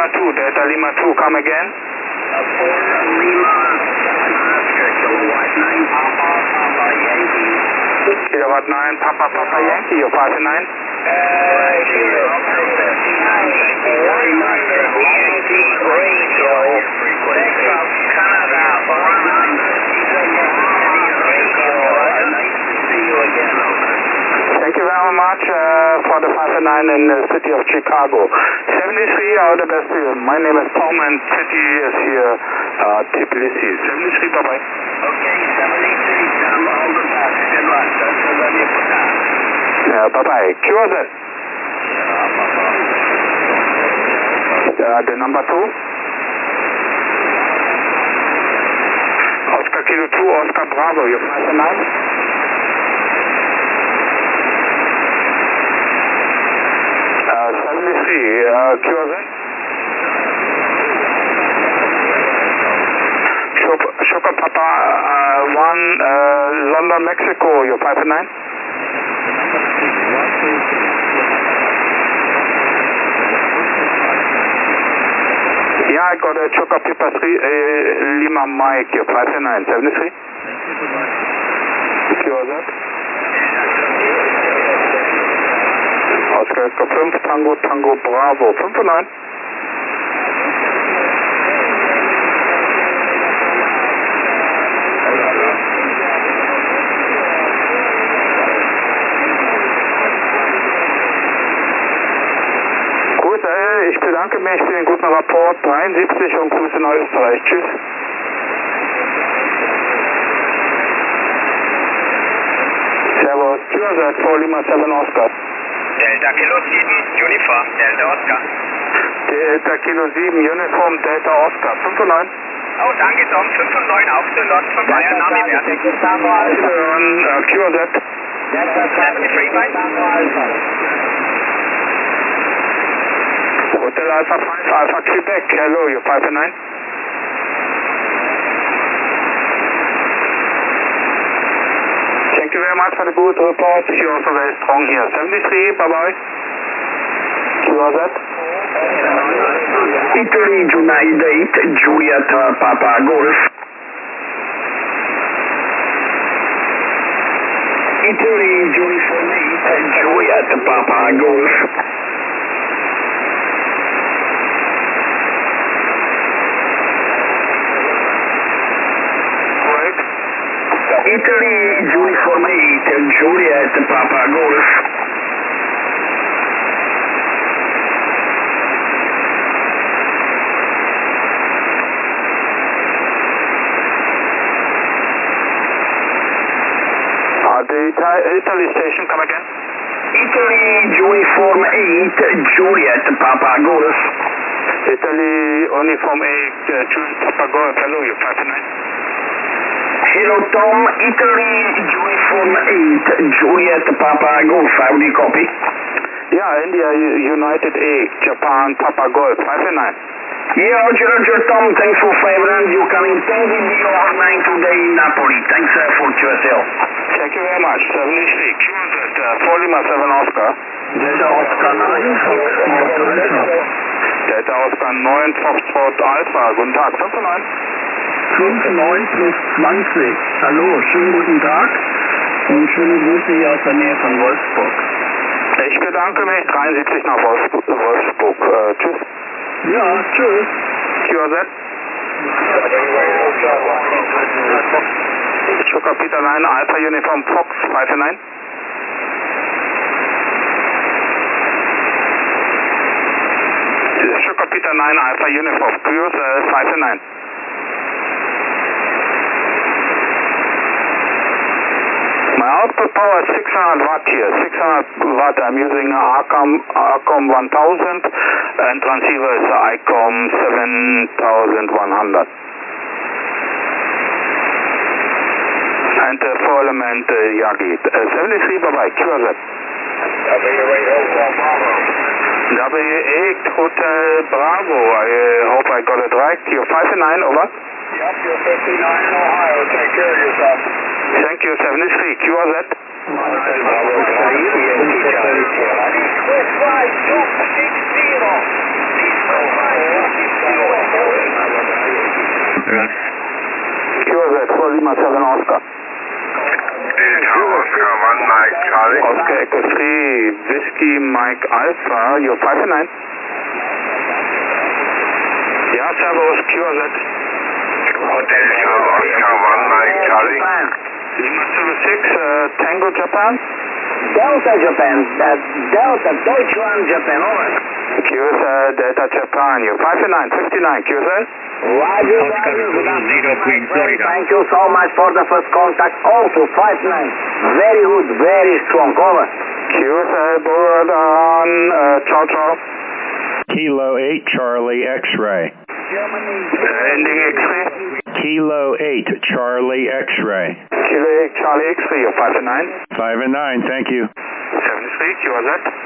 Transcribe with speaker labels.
Speaker 1: 2, Delta Lima 2, come again.
Speaker 2: 4 Lima, Oscar, kilowatt 9, Papa, Papa Yankee.
Speaker 1: Kilowatt 9, Papa, Papa Yankee, you're 5 and 9.
Speaker 2: Thank you very much. Yankee Radio, Texas, Canada, 49. Nice to see you again.
Speaker 1: Thank you very much for the 5 and 9 in the city of Chicago. 73, all the best to you. My name is Tom and city is here, Tbilisi. 73, bye-bye.
Speaker 2: Okay, 73, stand all the best. Good luck. That's the ready for that.
Speaker 1: Yeah, bye-bye. QRZ. The number 2. Oscar Kilo 2, Oscar Bravo, you're 5 and 9. QRZ. Sugar Papa 1, London, Mexico, you're 5 and 9. Yeah, I got a Sugar Papa 3, Lima Mike, you're 5 and 9, 73. QRZ. Oscar 5, Tango, Tango, Bravo, 5 und 9. Gut, ich bedanke mich für den guten Rapport, 73 und Grüße nach Österreich. Tschüss. Servus, QRZ 4 Lima 7 Oscar.
Speaker 2: Delta Kilo 7, Uniform, Delta Oscar.
Speaker 1: Delta Kilo 7, Uniform, Delta Oscar, 5 und 9.
Speaker 2: Oh, danke Tom, 5 und 9 auch zu Lot von Bayern, Name fertig.
Speaker 1: QRZ.
Speaker 2: 73, bye.
Speaker 1: Hotel Alpha 5, Alpha Quebec, hello, you're 5 and 9. Thank you very much for the good report. You're also very strong here. 73, bye-bye. QRZ.
Speaker 2: Italy, United, Juliet, Papa Golf. Italy, Uniform 8, Juliet, Papa Golf. Italy, Uniform 8, Juliet, Papa Golf.
Speaker 1: The Italy station, come again.
Speaker 2: Italy, Uniform 8, Juliet, Papa Golf.
Speaker 1: Italy, Uniform 8, Juliet, Papa Golf, hello, you're 5 and 9.
Speaker 2: Hello Tom, Italy, Uniform 8, Juliet, Papa Golf, how do you copy?
Speaker 1: Yeah, India, United 8, Japan, Papa Golf, 5 and 9.
Speaker 2: Yeah, Roger, Tom, thanks for favoring you coming 10 dB overnight today in Napoli. Thanks for QSL.
Speaker 1: Thank you very much. 73, QRZ, 4 Lima 7 Oscar.
Speaker 2: Delta Oscar 9, Foxtrot Alpha.
Speaker 1: Delta Oscar 9, Foxtrot Alpha, guten Tag, 5 und 9.
Speaker 2: 5,9 plus 20. Hallo, schönen guten Tag und schöne Grüße hier aus der Nähe von Wolfsburg.
Speaker 1: Ich bedanke mich, 73 nach Wolfsburg. Tschüss.
Speaker 2: Ja, tschüss.
Speaker 1: QRZ. Sugar Peter 9, Alpha Uniform Fox, 5 and 9. Sugar Peter 9, Alpha Uniform, Cruise 5 and 9. My output power is 600 watt here, 600 watt. I'm using Arcom 1000 and transceiver is ICOM 7100. And 4-element Yagi. 73, bye-bye, QRZ. W8 Hotel Bravo, I hope I got it right. You're 5 and 9, over.
Speaker 2: Yep, you're 59 in Ohio. Take care of yourself.
Speaker 1: Thank you, 73, QRZ.
Speaker 2: Bravo 3,
Speaker 1: QRZ 4 Lima 7 Oscar.
Speaker 3: Oscar 1 Mike Charlie.
Speaker 1: Oscar Echo 3 Whiskey Mike Alpha, you're 5 and 9. Yeah, servus, QRZ.
Speaker 3: Hotel Oscar 1 Mike Charlie.
Speaker 1: Lima 06, Tango Japan.
Speaker 2: Delta Japan, Delta Deutschland Japan, over.
Speaker 1: QRZ Delta Japan, you're 5 and 9, 59, QRZ.
Speaker 2: Roger,
Speaker 4: Oscar Zulu, Zero Queen, Florida.
Speaker 2: Thank you so much for the first contact. Also, 5-9. Very good, very strong, over.
Speaker 1: QRZ Board on, ciao ciao.
Speaker 5: Kilo 8 Charlie X-ray.
Speaker 1: Ending X-ray.
Speaker 5: Kilo 8 Charlie X-ray.
Speaker 1: Kilo 8 Charlie X-ray, you're 5 and 9.
Speaker 5: 5 and 9, thank you.
Speaker 1: 73, QRZ.